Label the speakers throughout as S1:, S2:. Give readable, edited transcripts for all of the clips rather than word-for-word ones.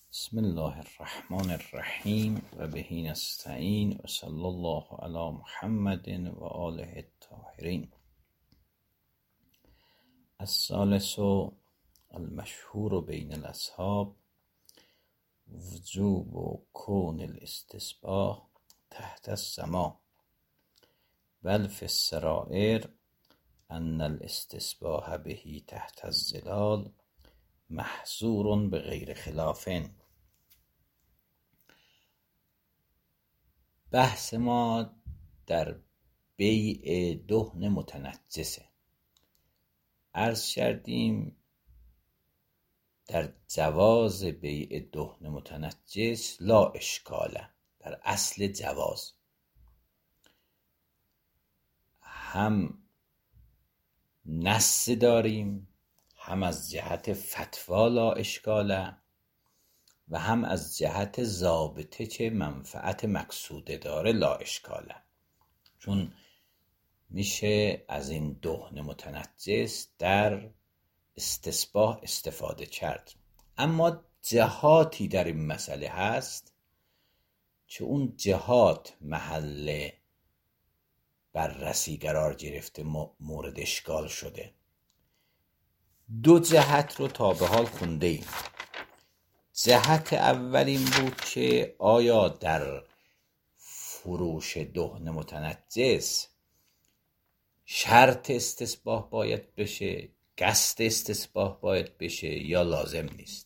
S1: بسم الله الرحمن الرحیم و به نستعین و صلی الله علی محمد و آله الطاهرین. الثالث المشهور بین الاصحاب وجوب کون الاستسباح تحت السماء بل فی السرائر ان الاستسباح به تحت الظلال محظور بغیر خلاف. بحث ما در بیع دهن متنجسه. عرض کردیم در جواز بیع دهن متنجس لا اشکاله، در اصل جواز هم نص داریم، هم از جهت فتوا لا اشکاله و هم از جهت ضابطه چه منفعت مقصوده داره لا اشکاله، چون میشه از این دهن متنجس در استصباح استفاده کرد. اما جهاتی در این مسئله هست که اون جهات محل بررسی قرار گرفته، مورد اشکال شده. دو جهت رو تا به حال خونده ایم. جهت اول این بود که آیا در فروش دهن متنجس شرط استصباح باید بشه، قصد استصباح باید بشه یا لازم نیست.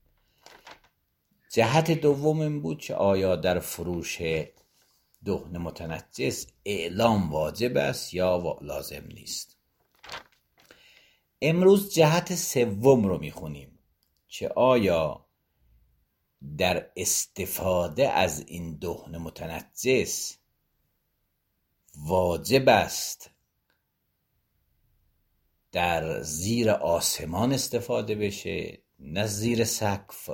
S1: جهت دوم این بود که آیا در فروش دهن متنجس اعلام واجب است یا لازم نیست. امروز جهت سوم رو میخونیم که آیا در استفاده از این دهن متنجس واجب است در زیر آسمان استفاده بشه نه زیر سقف.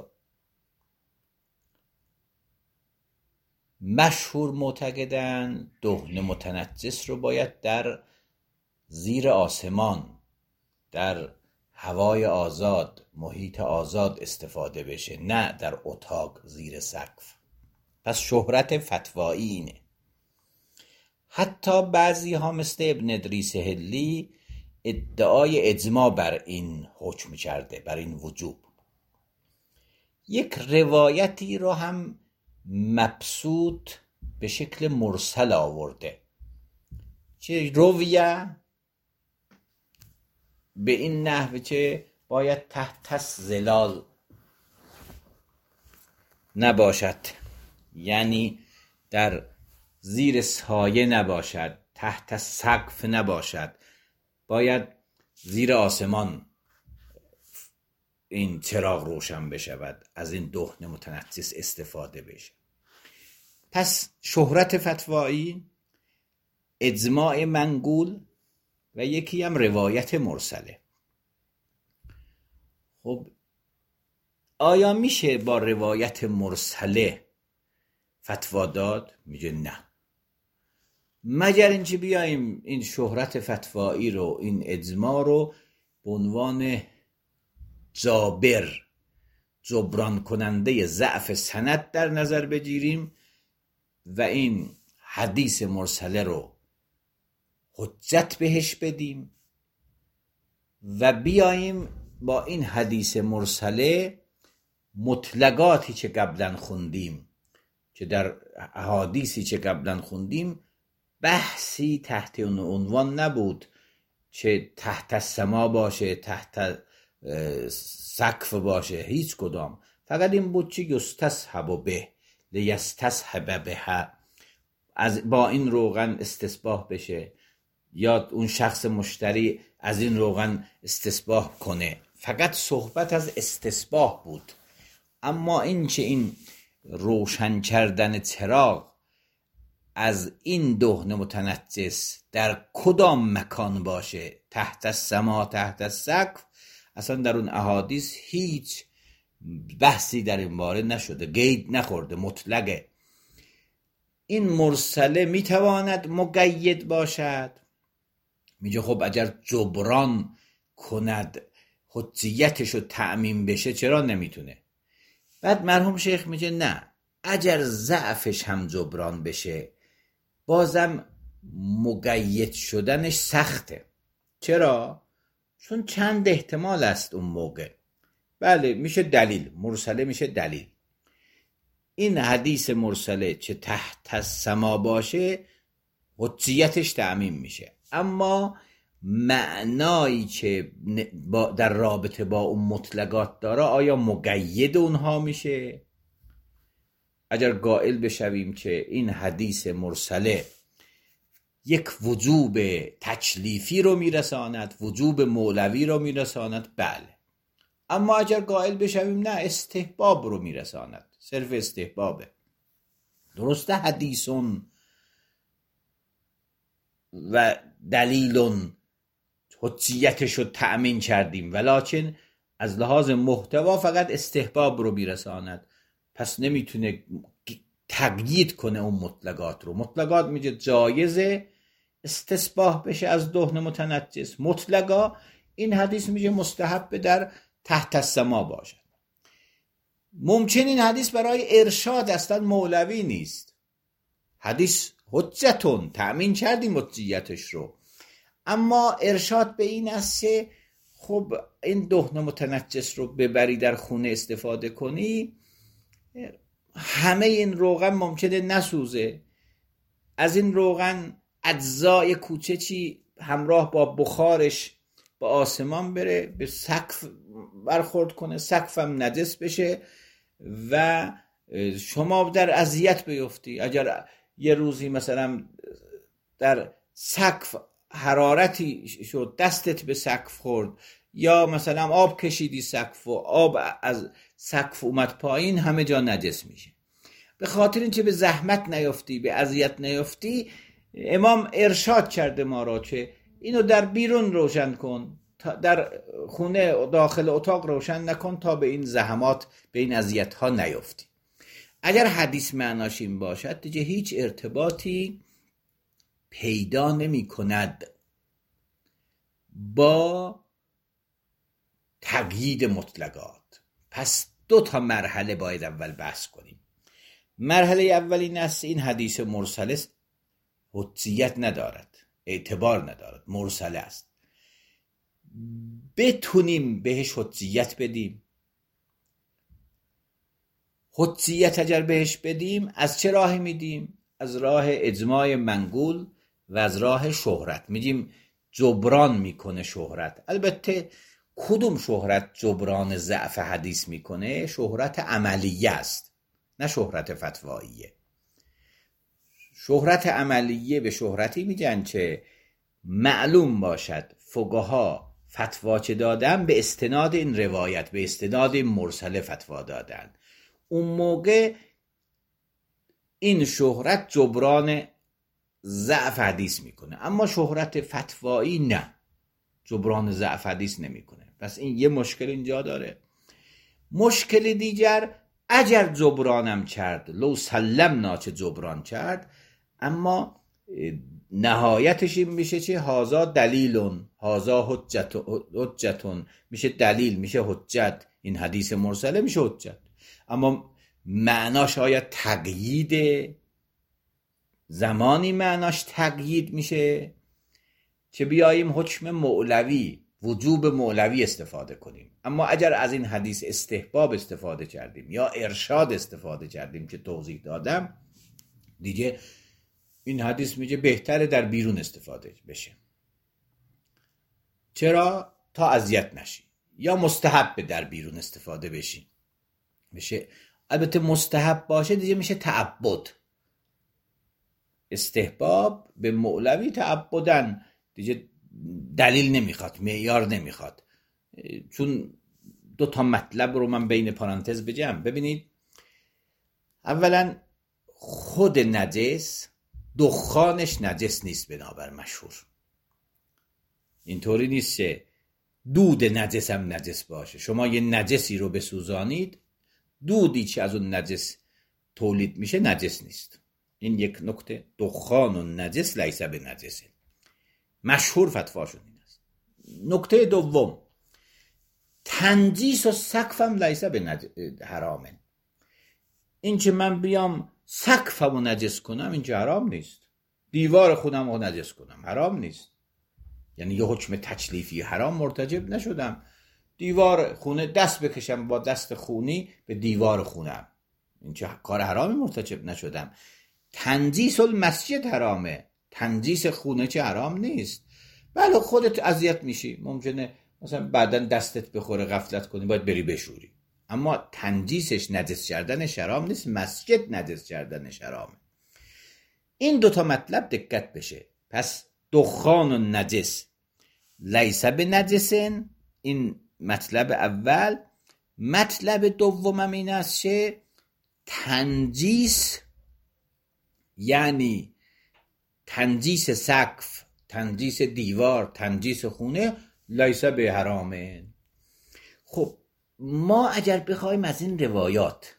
S1: مشهور معتقدن دهن متنجس رو باید در زیر آسمان، در هوای آزاد، محیط آزاد استفاده بشه، نه در اتاق زیر سقف. پس شهرت فتوایی اینه. حتی بعضی ها مثل ابن ادریس حلی ادعای اجماع بر این حکم کرده، بر این وجوب. یک روایتی رو هم مبسوط به شکل مرسل آورده که رویه به این نحوه که باید تحت ظلال نباشد، یعنی در زیر سایه نباشد، تحت سقف نباشد، باید زیر آسمان این چراغ روشن بشود، از این دهن متنجس استفاده بشه. پس شهرت فتوایی، اجماع منقول و یکی هم روایت مرسله. خب آیا میشه با روایت مرسله فتوا داد؟ میگه نه، مگر اینکه بیاییم این شهرت فتوایی رو، این اجماع رو به عنوان جبران کننده ضعف سند در نظر بگیریم و این حدیث مرسله رو حجت بهش بدیم و بیاییم با این حدیث مرسله مطلقاتی که قبلا خوندیم، که در احادیثی که قبلا خوندیم بحثی تحت اون عنوان نبود که تحت السما باشه، تحت سقف باشه، هیچ کدام. فقط این بود که یستصحب به لیستصحب بها، از با این روغن استصباح بشه یا اون شخص مشتری از این روغن استصباح کنه. فقط صحبت از استصباح بود. اما این که این روشن کردن چراغ از این دهن متنجس در کدام مکان باشه، تحت السما، تحت السقف، اصلا در اون احادیث هیچ بحثی در این باره نشده، قید نخورده، مطلقه. این مرسله میتواند مقید باشد. میگه خب اگر جبران کند، حجیتشو تأمین بشه، چرا نمیتونه؟ بعد مرحوم شیخ میگه نه، اگر ضعفش هم جبران بشه بازم مقید شدنش سخته. چرا؟ چون چند احتمال است اون موقع. بله میشه دلیل، مرسله میشه دلیل. این حدیث مرسله چه تحت السما باشه حجیتش تعمیم میشه، اما معنایی که در رابطه با اون مطلقات داره آیا مقید اونها میشه؟ اگر قائل بشویم که این حدیث مرسله یک وجوب تکلیفی رو میرساند، وجوب مولوی رو میرساند، بله. اما اگر قائل بشویم نه، استحباب رو میرساند، صرف استحبابه. درسته حدیثون و دلیلون حجیتش رو تأمین کردیم، ولکن از لحاظ محتوا فقط استحباب رو میرساند، پس نمیتونه تقیید کنه اون مطلقات رو. مطلقات میگه جایزه استصباح بشه از دهن متنجس، مطلقا این حدیث میگه مستحب در تحت السما باشد. ممکن این حدیث برای ارشاد اصلا مولوی نیست، حدیث حجتون تأمین کردیم حجیتش رو، اما ارشاد به این است که خب این دهن متنجس رو ببری در خونه استفاده کنی، همه این روغن ممکنه نسوزه، از این روغن اجزای کوچکی همراه با بخارش با آسمان بره، به سقف برخورد کنه، سقف هم نجس بشه و شما در اذیت بیفتی. اگر یه روزی مثلا در سقف حرارتی شد، دستت به سقف خورد، یا مثلا آب کشیدی سقف و آب از سقف اومد پایین، همه جا نجس میشه. به خاطر اینکه به زحمت نیفتی، به اذیت نیفتی، امام ارشاد کرده ما را که اینو در بیرون روشن کن، در خونه داخل اتاق روشن نکن تا به این زحمات، به این اذیت ها نیفتی. اگر حدیث معناش این باشد دیگه هیچ ارتباطی پیدا نمی کند با تقیید مطلقات. پس 2 مرحله باید اول بحث کنیم. مرحله اول این است این حدیث مرسل حجیت ندارد، اعتبار ندارد، مرسل است. بتونیم بهش حجیت بدیم. حجیت اگر بهش بدیم از چه راهی میدیم؟ از راه اجماع منقول و از راه شهرت. میگیم جبران میکنه شهرت. البته کدوم شهرت جبران ضعف حدیث میکنه؟ شهرت عملیه است، نه شهرت فتواییه. شهرت عملیه به شهرتی میگن که معلوم باشد فقها فتوا چه دادن به استناد این روایت، به استناد این مرسله فتوا دادن. اون موقع این شهرت جبران ضعف حدیث میکنه، اما شهرت فتوایی نه، جبران ضعف حدیث نمیکنه. پس این یه مشکل اینجا داره. مشکل دیگر، اگر جبرانم کرد، لو سلمنا چه جبران کرد، اما نهایتش این میشه چه؟ هازا دلیلون، هازا حجتون، میشه دلیل، میشه حجت. این حدیث مرسله میشه حجت، اما معناش آیا تقیید؟ زمانی معناش تقیید میشه که بیاییم حکم مولوی، وجوب مولوی استفاده کنیم. اما اگر از این حدیث استحباب استفاده کردیم یا ارشاد استفاده کردیم که توضیح دادم، دیگه این حدیث میگه بهتره در بیرون استفاده بشه. چرا؟ تا اذیت نشی. یا مستحب در بیرون استفاده بشه. البته مستحب باشه دیگه میشه تعبد. استحباب به مولوی تعبدن دیگه دلیل نمیخواد، معیار نمیخواد. چون 2 مطلب رو من بین پرانتز بگم. ببینید، اولا خود نجس، دخانش نجس نیست بنابر مشهور. اینطوری نیست که دود نجس هم نجس باشه. شما یه نجسی رو بسوزانید، دودی که از اون نجس تولید میشه نجس نیست. این یک نکته. دخان و نجس لیس به نجسه، مشهور فتواشون این است. نکته دوم، تنجیس و سقف هم لیس به حرامه. این که من بیام سقفمو نجس کنم اینجا حرام نیست، دیوار خونمو نجس کنم حرام نیست، یعنی یه حکم تکلیفی حرام مرتکب نشدم. دیوار خونه دست بکشم با دست خونی به دیوار خونم، این چه کار حرامی مرتکب نشدم. تنجیس المسجد حرامه، تنجیس خونه چه حرام نیست. بله خودت اذیت میشی، ممکنه مثلا بعداً دستت بخوره غفلت کنی باید بری بشوری، اما تنجیسش نجس کردنش حرام نیست، مسجد نجس کردنش حرامه. این دوتا مطلب دقت بشه. پس دخان و نجس لیس بنجسن، این مطلب اول. مطلب دومم این است که تنجیس یعنی تنجیس سقف، تنجیس دیوار، تنجیس خونه لیس به حرامه. خب ما اگر بخوایم از این روایات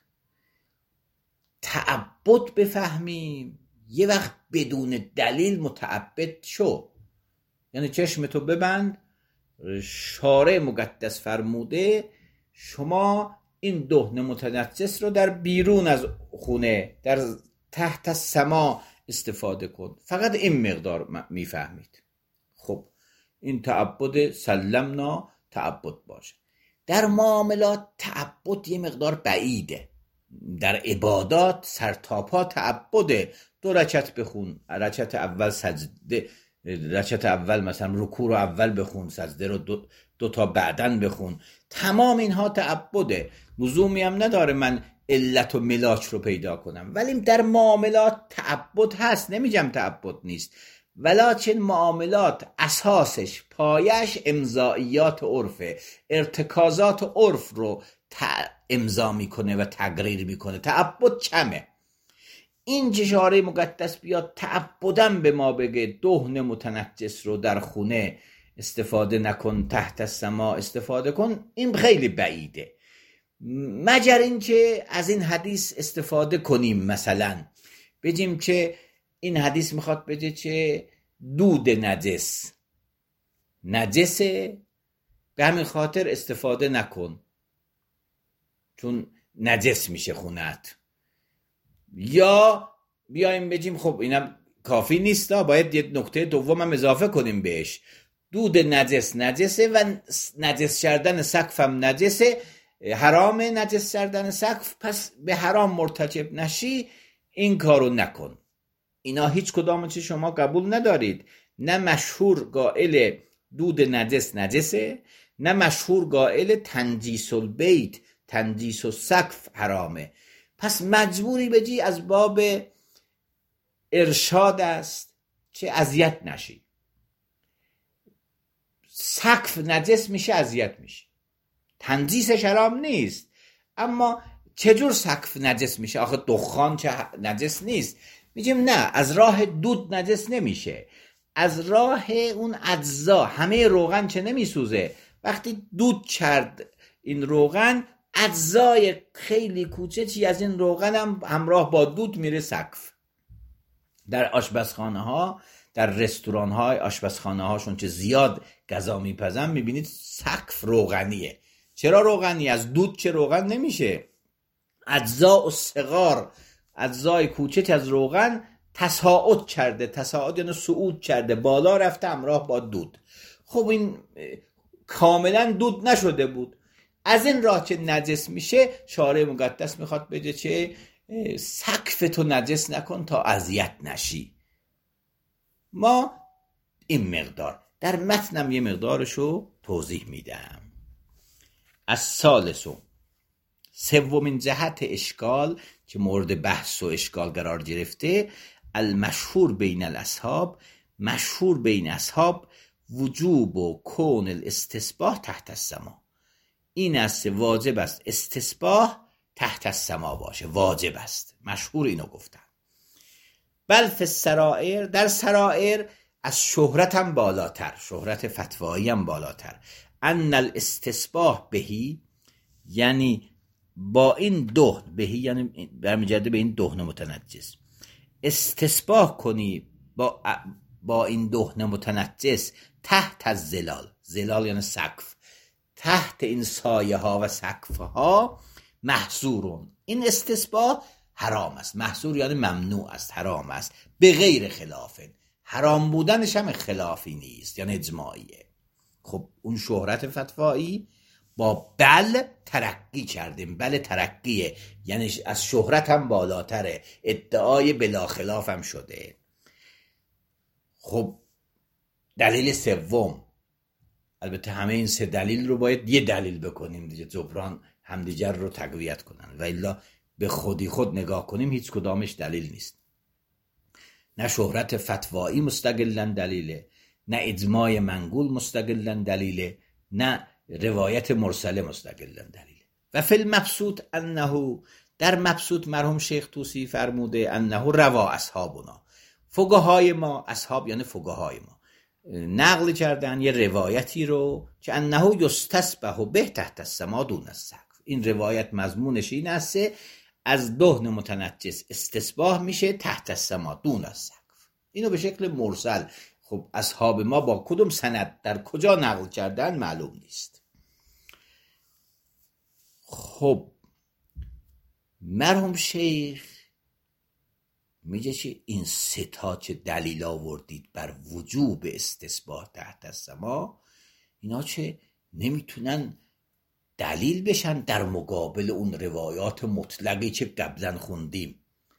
S1: تعبد بفهمیم، یه وقت بدون دلیل متعبد شو، یعنی چشمتو ببند، شارع مقدس فرموده شما این دهن متنجس رو در بیرون از خونه در تحت السما استفاده کن، فقط این مقدار میفهمید. خب این تعبد سلمنا تعبد باشه. در معاملات تعبد یه مقدار بعیده، در عبادات سرتاپا تعبده. 2 رکعت بخون، رکعت اول سجده، رکعت اول مثلا رکوع رو اول بخون، سجده رو دو تا بعدن بخون، تمام اینها تعبده، لزومی هم نداره من علت و ملاک رو پیدا کنم. ولی در معاملات تعبد هست، نمیگم تعبد نیست، ولکن معاملات اساسش پایش امضائیات عرفه، ارتکازات عرف رو امضا میکنه و تقریر میکنه، تعبد کمه. این شارع مقدس بیاد تعبداً به ما بگه دهن متنجس رو در خونه استفاده نکن، تحت السما استفاده کن، این خیلی بعیده. مگر اینکه از این حدیث استفاده کنیم، مثلا بگیم که این حدیث میخواد بگه که دود نجسه، به همین خاطر استفاده نکن چون نجس میشه خونت. یا بیایم بگیم خب اینم کافی نیست، باید یه نکته دوم هم اضافه کنیم بهش، دود نجسه و نجس کردن سقف هم نجسه، حرامه نجس کردن سقف، پس به حرام مرتکب نشی، این کارو نکن. اینا هیچ کدام چی شما قبول ندارید، نه مشهور قائل دود نجسه، نه مشهور قائل تنجیس البیت، تنجیس السقف حرامه. پس مجبوری بگی از باب ارشاد است که اذیت نشی. سقف نجس میشه اذیت میشه، تنجیسش حرام نیست، اما چجور سقف نجس میشه؟ آخه دخان چه نجس نیست؟ میگیم نه، از راه دود نجس نمیشه، از راه اون اجزا. همه روغن چه نمیسوزه؟ وقتی دود کرد این روغن، اجزای خیلی کوچکی از این روغن هم همراه با دود میره سقف. در آشپزخانه ها، در رستوران های آشپزخانه هاشون که زیاد غذا میپزن، میبینید سقف روغنیه. چرا روغنی؟ از دود چه روغن نمیشه. اجزا و صغار، اجزای کوچک از روغن تصاعد کرده، تصاعد یعنی صعود کرده، بالا رفته همراه با دود. خب این کاملا دود نشده بود، از این راه که نجس میشه، شارع مقدس میخواد بگه چه سقف تو نجس نکن تا اذیت نشی. ما این مقدار در متنم یه مقدارشو توضیح میدم. از سالسو، سومین جهت اشکال که مورد بحث و اشکال قرار گرفته، المشهور بین الاصحاب، مشهور بین اصحاب وجوب و کون الاستصباح تحت السما. این است واجب است استصباح تحت السما باشه، واجب است، مشهور اینو گفتن. بل فی السرائر، در سرائر از شهرت هم بالاتر، شهرت فتوایی هم بالاتر. ان الاستصباح بهی، یعنی با این دهن، بهی یعنی برمیگرده به این دهن متنجس، استصباح کنی با این دهن متنجس تحت از زلال، زلال یعنی سقف، تحت این سایه ها و سقف ها، محصورون، این استثباء حرام است. محصور یعنی ممنوع است، حرام است، به غیر خلاف. حرام بودنش هم خلافی نیست، یعنی اجماعیه. خب اون شهرت فتوایی با بل ترقی کردیم. بل ترقیه، یعنی از شهرت هم بالاتره، ادعای بلا خلاف هم شده. خب دلیل سوم، البته همه این سه دلیل رو باید یه دلیل بکنیم دیگه، جبران همدیگر رو تقویت کنن، و الا به خودی خود نگاه کنیم هیچ کدامش دلیل نیست. نه شهرت فتوایی مستقلاً دلیله، نه اجماع منقول مستقلاً دلیله، نه روایت مرسله مستقلاً دلیله. و فی المبسوط انه، در مبسوط مرحوم شیخ طوسی فرموده انه روا اصحابنا، فقهای ما، اصحاب یعنی فقهای ما، نقل کردن یه روایتی رو که انه یستسبح به تحت السما دون السقف. این روایت مضمونش این است از دهن متنجس استصباح میشه تحت السما دون السقف. اینو به شکل مرسل. خب اصحاب ما با کدوم سند در کجا نقل کردن معلوم نیست. خب مرحوم شیخ میگه که این سه تا چه دلیل آوردید بر وجوب استصباح تحت السما، اینا چه نمیتونن دلیل بشن در مقابل اون روایات مطلقی که قبلا خوندیم،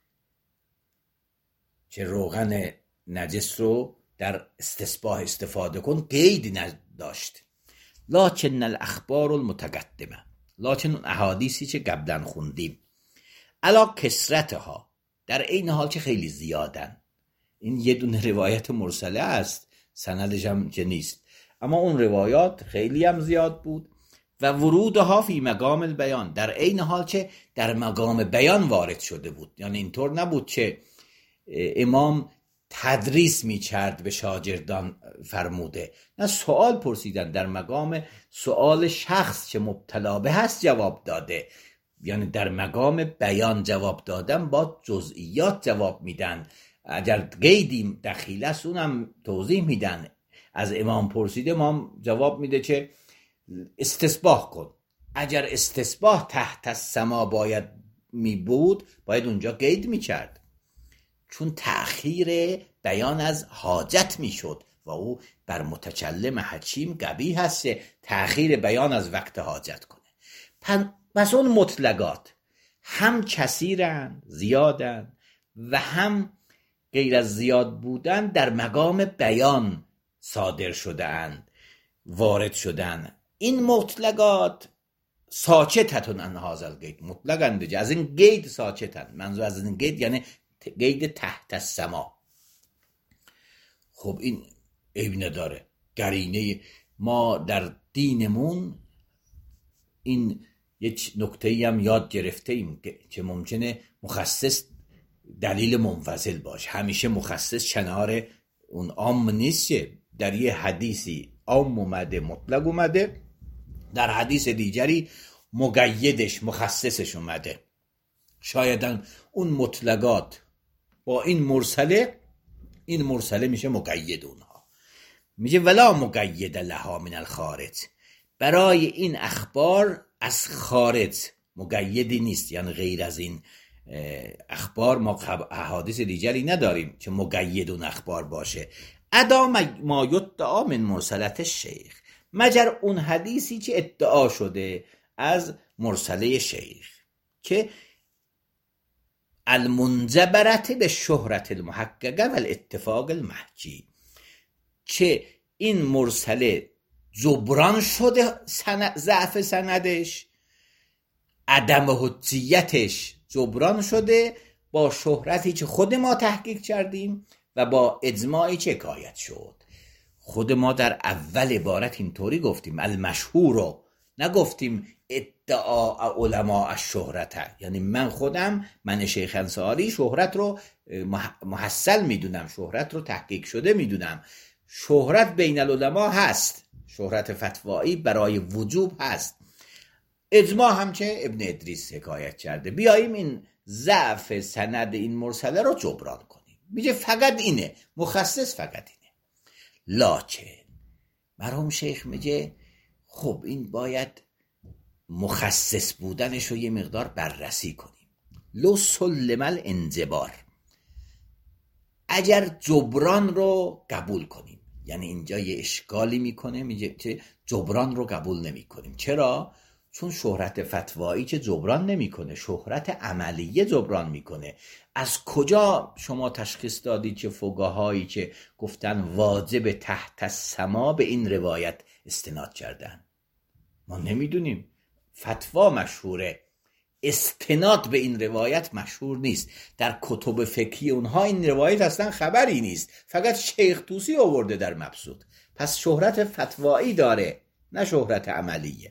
S1: که روغن نجس رو در استصباح استفاده کن قید نداشت. لکن الاخبار المتقدمه، لکن اون احادیثی که قبلا خوندیم علا کثرتها، در این حال که خیلی زیادن. این یه دونه روایت مرسله است، سندش هم که نیست، اما اون روایات خیلی هم زیاد بود. و ورودها فی مقام البیان، در این حال که در مقام بیان وارد شده بود. یعنی اینطور نبود که امام تدریس می‌کرد به شاگردان فرموده، نه، سوال پرسیدن، در مقام سوال شخص که مبتلا به هست جواب داده. یعنی در مقام بیان جواب دادن با جزئیات جواب میدن، اگر قیدی دخیل است اونم توضیح میدن. از امام پرسیده، امام جواب میده که استصباح کن. اگر استصباح تحت السما باید می بود، باید اونجا قید میکرد، چون تأخیر بیان از حاجت میشد و او بر متکلم حکیم قبیح هست تأخیر بیان از وقت حاجت کنه. پس اون مطلقات هم کثیرن، زیادن، و هم غیر از زیاد بودن در مقام بیان صادر شده اند، وارد شدن. این مطلقات ساکتتون عن هذا القید، مطلقاً دیگه از این قید ساکتن. منظور از این قید یعنی قید تحت السما. خب این عیب نداره. قرینه ما در دینمون این یک نکته‌ای هم یاد گرفته ایم که ممکنه مخصص دلیل منفصل باشه. همیشه مخصص کنار اون عام نیست. در یه حدیثی عام اومده، مطلق اومده، در حدیث دیگری مقیدش، مخصصش اومده. شایدن اون مطلقات با این مرسله میشه مقید اونها. میشه ولا مقید لها من الخارج، برای این اخبار از خارج مقیدی نیست. یعنی غیر از این اخبار ما احادیث دیگری نداریم که مقید اون اخبار باشه. ادا ما یدعا من مرسلت شیخ، مگر اون حدیثی که ادعا شده از مرسله شیخ که المنجبرت به شهرت المحققه و الاتفاق المحکی، که این مرسله جبران شده ضعف سندش، عدم حجیتش جبران شده با شهرتی که خود ما تحقیق کردیم و با اجماعی که حکایت شد. خود ما در اول عبارت اینطوری گفتیم المشهور رو، نگفتیم ادعا علماء الشهرت. یعنی من شیخ انصاری شهرت رو محصل میدونم، شهرت رو تحقیق شده میدونم. شهرت بین العلماء هست، شهرت فتوایی برای وجوب هست. اجماع هم که ابن ادریس حکایت کرده. بیاییم این ضعف سند این مرسله رو جبران کنیم. میگه فقط اینه، مخصص فقط اینه. لکن مرحوم شیخ میگه خب این باید مخصص بودنش رو یه مقدار بررسی کنیم. لو سلم الانجبار، اگر جبران رو قبول کنیم، یعنی اینجا یه اشکالی میکنه، میگه که جبران رو قبول نمی کنیم. چرا؟ چون شهرت فتوایی که جبران نمیکنه، شهرت عملیه جبران میکنه. از کجا شما تشخیص دادید که فقهایی که گفتن واجب تحت السما به این روایت استناد کردن؟ ما نمیدونیم، فتوا مشهوره، استناد به این روایت مشهور نیست. در کتب فقهی اونها این روایت اصلا خبری نیست، فقط شیخ طوسی آورده در مبسوط. پس شهرت فتوایی داره، نه شهرت عملیه.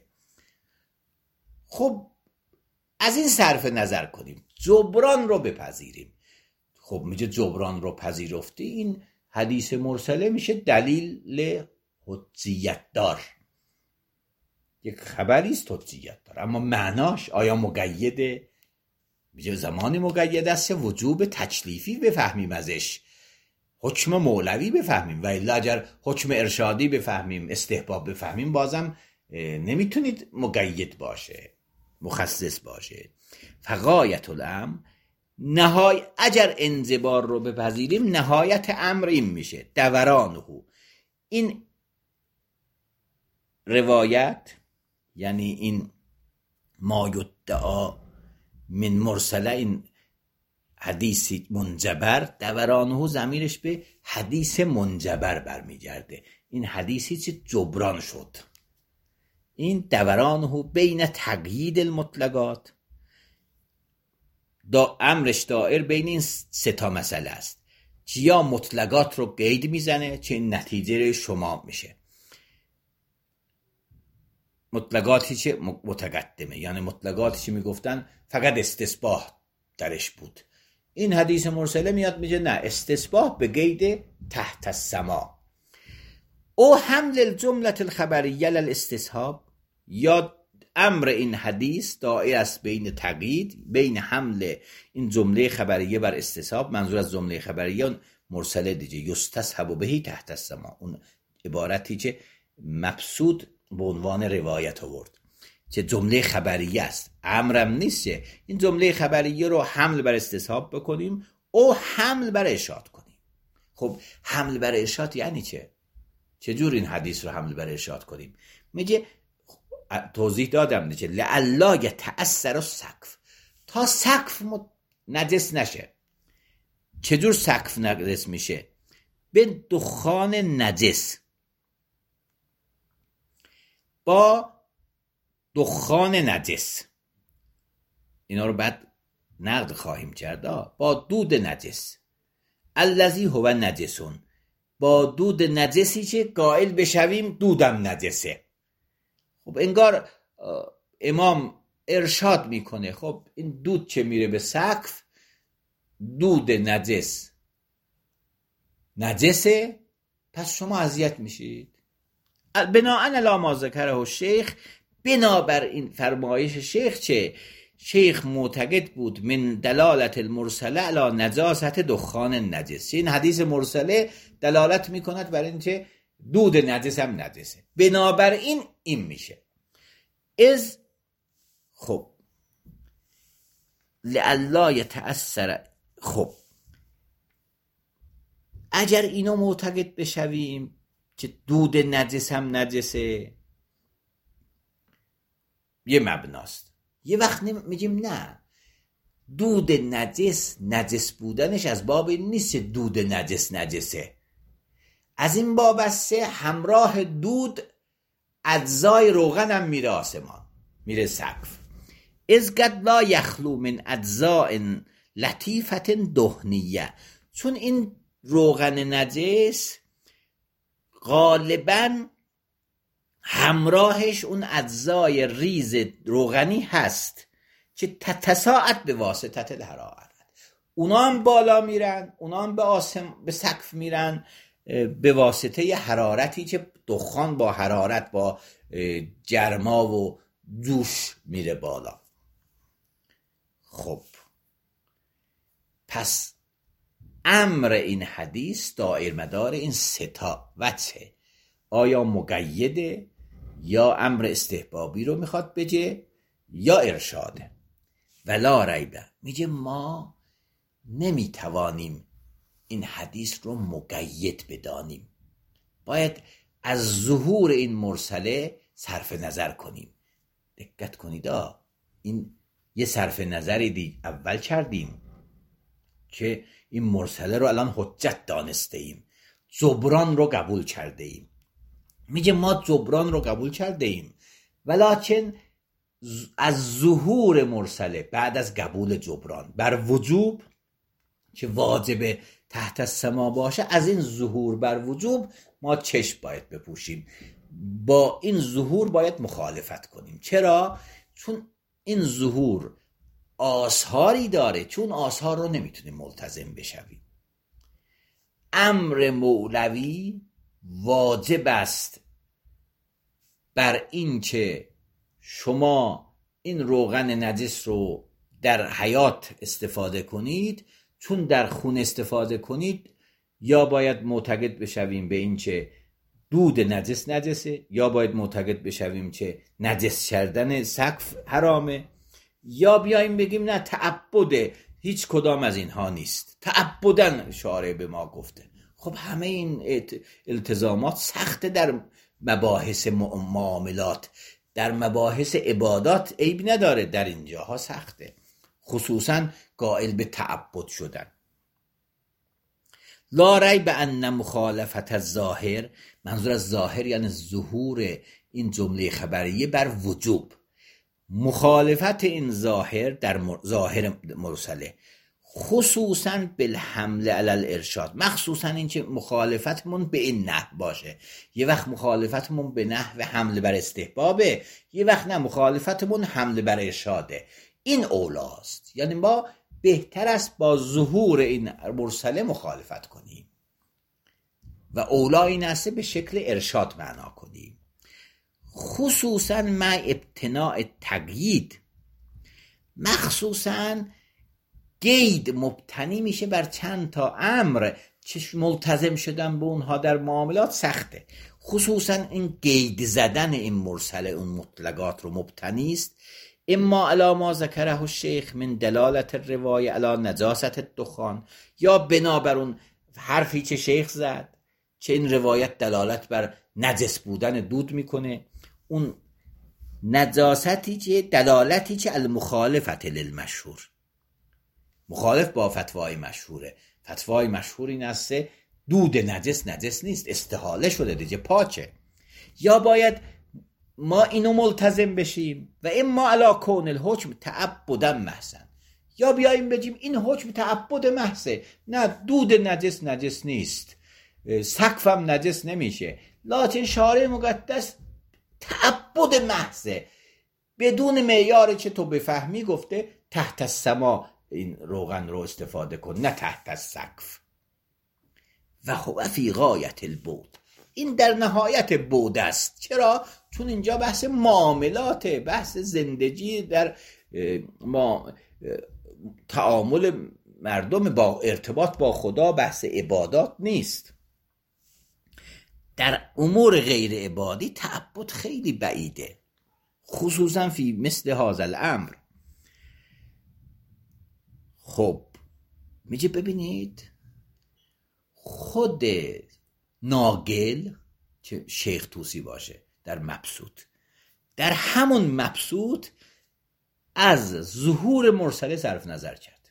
S1: خب از این صرف نظر کنیم، جبران رو بپذیریم. خب میگه جبران رو پذیرفتی، این حدیث مرسله میشه دلیل حجیت دار، یک خبری است حجیت دار. اما معناش آیا مقیده؟ میگه زمانی مقید است وجوب تکلیفی بفهمیم ازش، حکم مولوی بفهمیم، و الا اگر حکم ارشادی بفهمیم، استحباب بفهمیم، بازم نمیتونید مقید باشه، مخصص باشه. فغایت الامر، اگر انضبار رو بپذیریم، نهایت امر این میشه دورانه. این روایت یعنی این ما یدعا من مرسله، این حدیث منجبر، دورانه ضمیرش به حدیث منجبر برمیگرده. این حدیثی که جبران شد. این دورانه بین تقیید المطلقات، امرش دائر بین این سه تا مسئله است، که یا مطلقات رو قید میزنه که این نتیجه شما میشه، مطلقاتی که متقدمه، یعنی مطلقاتی که میگفتن فقط استثباح درش بود. این حدیث مرسله میاد میگه نه، استثباح به قید تحت السما. او حمل الجمله الخبریه للاستصحاب، یا امر این حدیث دائر است بین تقیید، بین حمل این جمله خبریه بر استصحاب. منظور از جمله خبریه مرسله دیگه، یستصحب بهی تحت السما، اون عبارتی که مبسوط به عنوان روایت آورد که جمله خبریه است، امرم نیست. این جمله خبریه رو حمل بر استصحاب بکنیم او حمل بر ارشاد کنیم. خب حمل بر ارشاد یعنی چجور این حدیث رو حمل بر ارشاد کنیم؟ میگه توضیح دادم دیگه، لعلا یتأثر السقف، تا سقف نجس نشه. چجور سقف نجس میشه؟ به دخان نجس، با دخان نجس. اینا رو بعد نقد خواهیم کرد. با دود نجس، الذی هو نجسون، با دود نجسی که قائل بشویم دودم نجسه. خب انگار امام ارشاد میکنه، خب این دود که میره به سقف، دود نجس نجسه، پس شما اذیت میشید. بناءً علی ما ذکره الشیخ، بنابر این فرمایش شیخ، چه شیخ معتقد بود من دلالت المرسله علی نجاست دخان نجس، این حدیث مرسله دلالت میکند بر این که دود نجس هم نجسه، بنابراین این میشه از. خب لعلا یتأثر، خب اگر اینو معتقد بشویم که دود نجس هم نجسه، یه مبناست. یه وقت میگیم نه، دود نجس، نجس بودنش از باب این نیست دود نجس نجسه، از این باب است همراه دود اجزای روغن هم میره آسمان، میره سقف. از قد لا یخلو من اجزاء لطیفت دهنیه، چون این روغن نجس غالباً همراهش اون اجزای ریز روغنی هست که تتساعد به واسطه الحرارت، اونا هم بالا میرن، اونا هم به سقف میرن به واسطه حرارتی که دخان با حرارت، با گرما و جوش میره بالا. خب پس امر این حدیث دایر مدار این سه تا وجه، آیا مقیده یا امر استحبابی رو میخواد بگه یا ارشاده. ولا ریبه میگه ما نمیتوانیم این حدیث رو مقید بدانیم، باید از ظهور این مرسله صرف نظر کنیم. دقت کنید این یه صرف نظری دی اول کردیم که این مرسله رو الان حجت دانسته ایم، جبران رو قبول کرده ایم. میگه ما جبران رو قبول کرده ایم ولکن از ظهور مرسله بعد از قبول جبران بر وجوب که واجب تحت السما باشه، از این ظهور بر وجوب ما چشم باید بپوشیم، با این ظهور باید مخالفت کنیم. چرا؟ چون این ظهور آثاری داره، چون آثار رو نمیتونیم ملتزم بشویم. امر مولوی واجب است بر این که شما این روغن نجس رو در حیات استفاده کنید، چون در خون استفاده کنید یا باید معتقد بشویم به این که دود نجسه، یا باید معتقد بشویم که نجس کردن سقف حرامه، یا بیایم بگیم نه تعبده، هیچ کدام از اینها نیست، تعبدن شارع به ما گفته. خب همه این التزامات سخته در مباحث معاملات، در مباحث عبادات عیب نداره، در اینجاها سخته، خصوصا قائل به تعبد شدن. لا ریب ان مخالفت الظاهر، منظور از ظاهر یعنی ظهور این جمله خبریه بر وجوب، مخالفت این ظاهر در ظاهر مرسله، خصوصا بالحمل علی الارشاد، مخصوصا این که مخالفتمون به این نحو باشه. یه وقت مخالفتمون به نحو حمل بر استحبابه، یه وقت نه مخالفتمون حمل بر ارشاده. این اولاست، یعنی ما بهتر است با ظهور این مرسله مخالفت کنیم و اولا این است به شکل ارشاد معنا کنیم، خصوصا مع ابتناء تقیید، مخصوصا قید مبتنی میشه بر چند تا امر که ملتزم شدن به اونها در معاملات سخته. خصوصا این قید زدن این مرسله اون مطلقات رو مبتنی است اما علی ما ذکره الشیخ من دلالت الروایه علی نجاست الدخان، یا بنابر اون حرفی که شیخ زد که این روایت دلالت بر نجس بودن دود میکنه، اون نجاستی که دلالتی که المخالفت للمشهور، مخالف با فتوای مشهوره. فتوای مشهور این است دود نجس نیست، استحاله شده دیگه پاکه. یا باید ما اینو ملتزم بشیم و اما علی کون الحکم تعبدا محسن، یا بیاییم بگیم این حکم تعبد محضه، نه دود نجس نیست، سقفم نجس نمیشه، لکن شارع مقدس تعبد محضه، بدون معیاری که تو بفهمی گفته تحت السما این روغن رو استفاده کن، نه تحت السقف. و خب فی غایت البعد، این در نهایت بعد است. چرا؟ چون اینجا بحث معاملاته، بحث زندگی در تعامل مردم با ارتباط با خدا، بحث عبادات نیست. در امور غیر عبادی تعبد خیلی بعیده، خصوصا فی مثل هذا الامر. خب میگه ببینید خود ناقل که شیخ توسی باشه در مبسوط، در همون مبسوط از ظهور مرسله صرف نظر کرد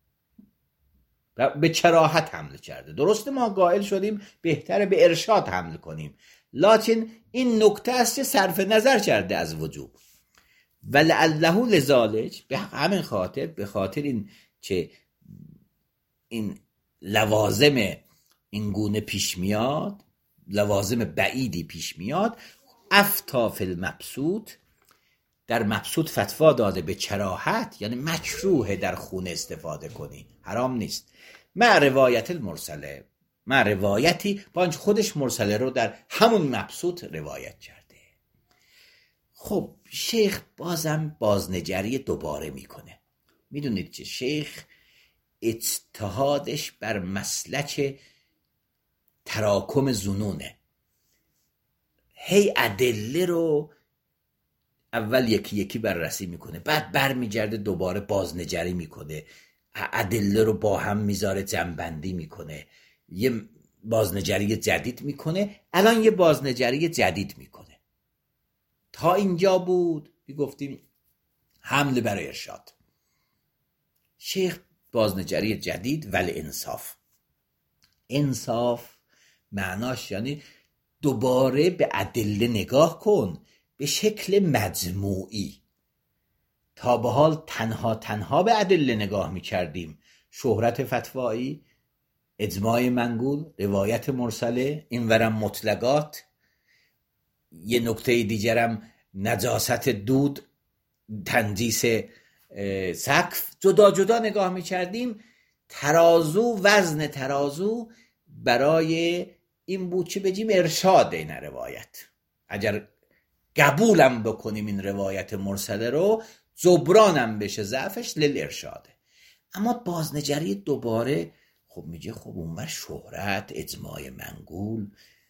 S1: و به کراهت حمل کرده. درسته ما قائل شدیم بهتره به ارشاد حمل کنیم، لکن این نکته است که صرف نظر کرده از وجوب. ولعله لذالک، به همین خاطر، به خاطر این که این لوازم این گونه پیش میاد، لوازم بعیدی پیش میاد، افتا فی المبسوط، در مبسوط فتوا داده به کراهت، یعنی مکروه در خونه استفاده کنی، حرام نیست، مع روایت المرسله، مع روایتی با خودش مرسله رو در همون مبسوط روایت کرده. خب شیخ بازم بازنگری دوباره میکنه. میدونید که شیخ اجتهادش بر مسلک تراکم ظنونه، هی ادله رو اول یکی یکی بررسی میکنه، بعد برمیگرده دوباره بازنگری میکنه، ادله رو با هم میذاره، جمع‌بندی میکنه، یه بازنگری جدید میکنه، الان یه بازنگری جدید میکنه. تا اینجا بود گفتیم حمله بر ارشاد. شیخ بازنگری جدید ولی انصاف. انصاف معناش یعنی دوباره به ادله نگاه کن به شکل مجموعی. تا به حال تنها به ادله نگاه میکردیم، شهرت فتوایی، اجماع منقول، روایت مرسله، اینورم مطلقات، یه نکته دیگرم نجاست دود، تنجیس سقف، جدا جدا نگاه میکردیم. ترازو، وزن ترازو برای این بود چه بگیم ارشاد این روایت. اگر قبولم بکنیم این روایت مرسله رو، جبرانم بشه ضعفش للارشاده. اما بازنگری دوباره خب میگه خب اونور شهرت، اجماع منقول،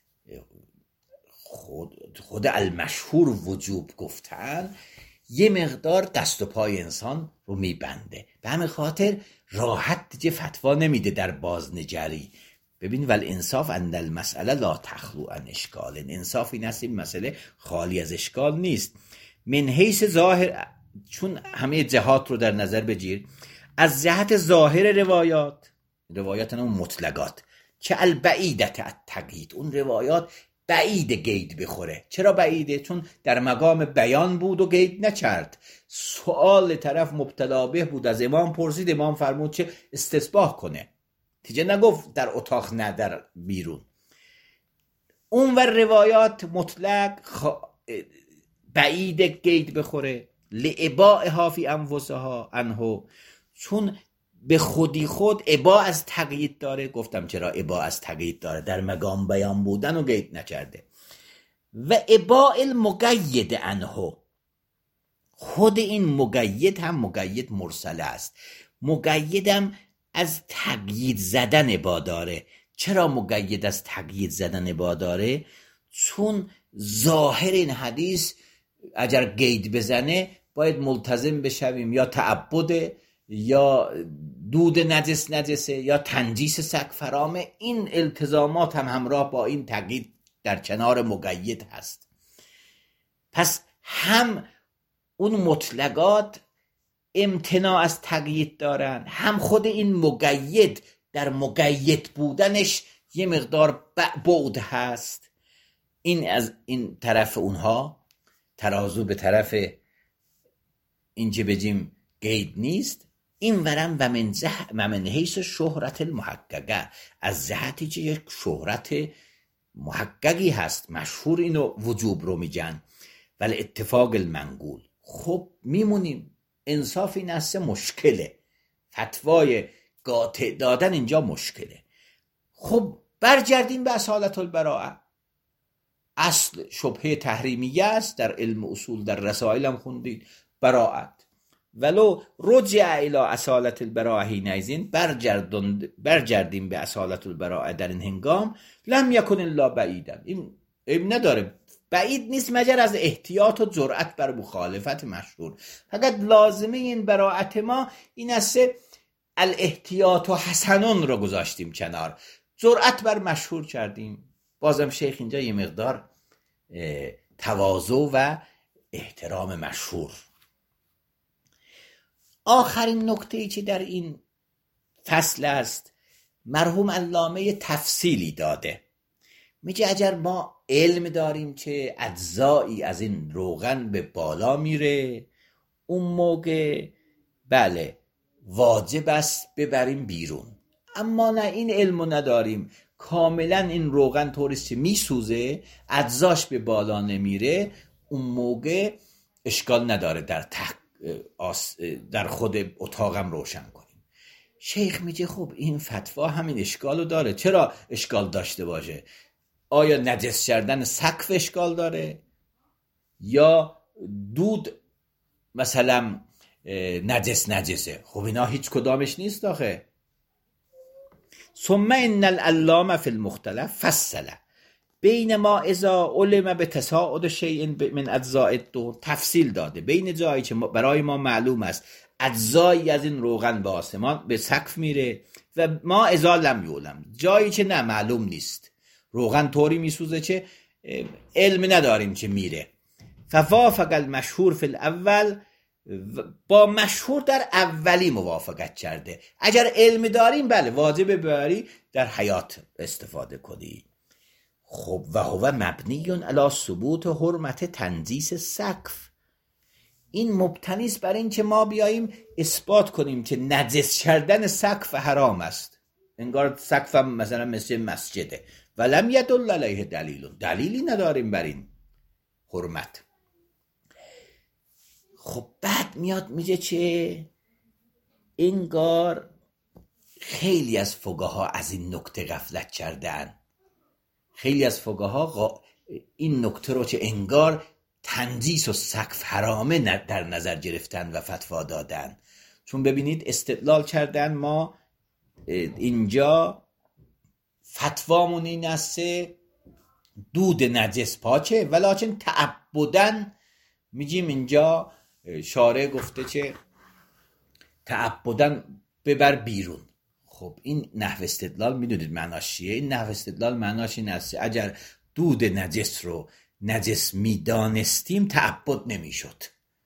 S1: خود المشهور وجوب گفتن، یه مقدار دست و پای انسان رو میبنده. به همین خاطر راحت دیگه فتوا نمیده در بازنگری. ببین ول انصاف اند المسئله لا تخلو عن اشکال. انصاف این است این مسئله خالی از اشکال نیست. من حیث ظاهر، چون همه جهات رو در نظر بگیر، از جهت ظاهر روایات اون مطلقات که البعیدت التقیید، اون روایات بعید گید بخوره. چرا بعیده؟ چون در مقام بیان بود و گید نکرد. سوال طرف مبتلا به بود، از امام پرسید، امام فرمود چه استثباح کنه، تیجه نگفت در اتاق نه در بیرون. اون و روایات مطلق بعید گید بخوره، لعباءها فی انفسها عنه، چون به خودی خود ابا از تقیید داره. گفتم چرا ابا از تقیید داره، در مقام بیان بودن و گید نکرده. و ابا المقید عنه، خود این مقید هم مقید مرسله است. مقیدم از تقیید زدن ابا داره. چرا مقید از تقیید زدن ابا داره؟ چون ظاهر این حدیث اگر گید بزنه باید ملتزم بشویم یا تعبد یا دود نجسه یا تنجیس سقف فرامه. این التزامات هم همراه با این تقیید در کنار مقید هست. پس هم اون مطلقات امتناع از تقیید دارن، هم خود این مقید در مقید بودنش یه مقدار بعد هست. این از این طرف اونها، ترازو به طرف اینجا بجیم قید نیست. این ورم و من حیث شهرت المحققه، از جهتی که یک شهرت محققی هست، مشهور اینو وجوب رو میگن، ولی اتفاق المنقول. خب میمونیم انصاف این است مشکله، فتوای قاطع دادن اینجا مشکله. خب برگردیم به اصالت البراءه. اصل شبهه تحریمیه است، در علم اصول در رسائل هم خوندید براءت. ولو رجع الی اصالت البراءه حینئذ، برگردیم به اصالت البراءه در این هنگام، لم یکن الا بعیدا، این نداره، بعید نیست مگر از احتیاط و جرأت بر مخالفت مشهور. فقط لازمه این براءت ما این است الاحتیاط و حسنون رو گذاشتیم کنار، جرأت بر مشهور کردیم. بازم شیخ اینجا یه مقدار تواضع و احترام مشهور. آخرین نکته‌ای که در این فصل است، مرحوم علامه تفصیلی داده. میگه اگر ما علم داریم که اجزایی از این روغن به بالا میره، اون موقع بله واجب است ببریم بیرون. اما نه، این علمو نداریم، کاملا این روغن طوریست که میسوزه، اجزاش به بالا نمیره، اون موقع اشکال نداره در خود اتاقم روشن کنیم. شیخ میگه خب این فتوا همین اشکالو داره. چرا اشکال داشته باشه؟ آیا نجس کردن سقف اشکال داره یا دود مثلا نجسه؟ خب اینا هیچ کدامش نیست آخه. ثم ان العلامه فی المختلف فصله، بین ما اذا علم به تصاعد شیء من اجزاء الدهن تفصیل داده، بین جایی که برای ما معلوم است اجزایی از این روغن به آسمان به سقف میره و ما اذا لم یعلم، جایی که نه معلوم نیست، روغن طوری میسوزه که علم نداریم که میره. فوافق المشهور فی الاول، با مشهور در اولی موافقت کرده. اگر علم داریم بله واجب ببری در حیات استفاده کنی. خب و هو مبنی علی ثبوت حرمت تنجیس سقف، این مبتنی است بر این که ما بیاییم اثبات کنیم که نجس کردن سقف حرام است، انگار سقف هم مثلا مثل مسجده، ولم یدل علیه دلیلی نداریم بر این حرمت. خب بعد میاد میگه که انگار خیلی از فقها از این نکته غفلت کردن، خیلی از فقها این نکته رو که انگار تنجیس و سقف حرامه در نظر گرفتن و فتوا دادن. چون ببینید استدلال کردن ما اینجا فتوامون این است دود نجس پاکه، ولیکن تعبدن میگیم اینجا شارع گفته که تعبدن ببر بیرون. خب این نحو استدلال میدونید معناش چیه؟ این نحو استدلال معناش این است اگر دود نجس رو نجس میدانستیم تعبد نمیشد،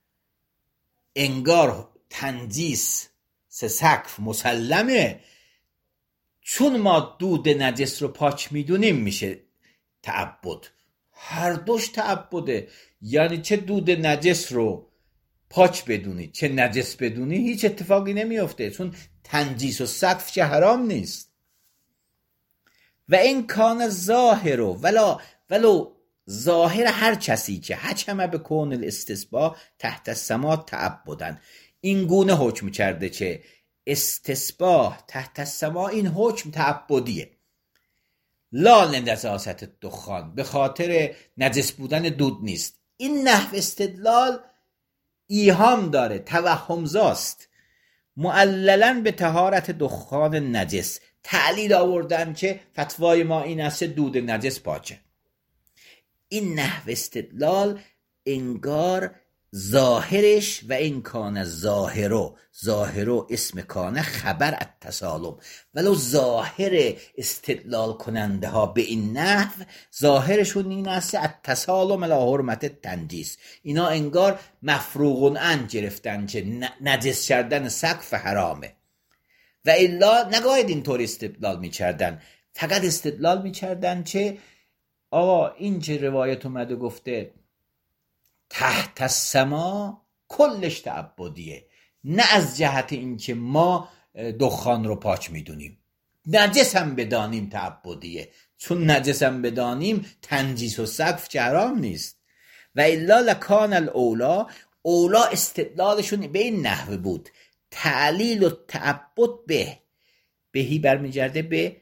S1: انگار تنجیس سقف مسلمه، چون ما دود نجس رو پاک میدونیم میشه تعبد. هر دوش تعبده، یعنی چه دود نجس رو پاک بدونی چه نجس بدونی هیچ اتفاقی نمیفته، چون تنجیس و سقف چه حرام نیست. و این کان ظاهر ولو ظاهر هر کسی که حکم به کون الاستسباح تحت السما تعبدن، این گونه حکم کرده که استصباح تحت السما این حکم تعبدیه، لا لنجاست الدخان، به خاطر نجس بودن دود نیست. این نحو استدلال ایهام داره، توهمزاست، معللاً به طهارت دخان نجس تعلیل آوردن که فتوای ما این است دود نجس پاکه. این نحو استدلال انگار ظاهرش و این کان ظاهرو اسم کانه خبر التسالم، ولو ظاهر استدلال کننده ها به این نحو ظاهرشون این است التسالم الی حرمت تنجیس، اینا انگار مفروغ عن گرفتن که نجس کردن سقف حرامه. و الا نگاید اینطور استدلال میکردن، فقط استدلال میکردن که آقا این چه روایت اومده گفته تحت السما کلش تعبدیه، نه از جهت اینکه ما دخان رو پاک میدونیم، نجس هم بدانیم تعبدیه، چون نجس هم بدانیم تنجیس و سقف چه حرام نیست. و الا لکان اولا استدلالشون به این نحو بود، تعلیل و تعبد بهی برمیگرده به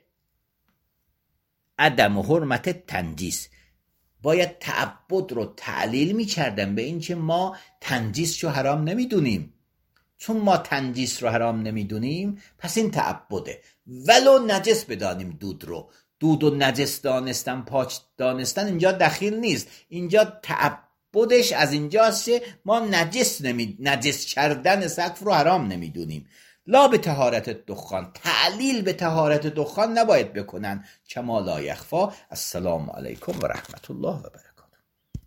S1: عدم حرمت تنجیس، باید تعبد رو تعلیل می‌کردن به این که ما تنجیس رو حرام نمیدونیم، چون ما تنجیس رو حرام نمیدونیم پس این تعبده، ولو نجس بدانیم دود و نجس دانستن پاک دانستن اینجا دخیل نیست، اینجا تعبدش از اینجاست که ما نجس کردن سقف رو حرام نمیدونیم. لا به طهارت دخان، تعلیل به طهارت دخان نباید بکنن، کما لا یخفا. السلام علیکم و رحمت الله و برکاته.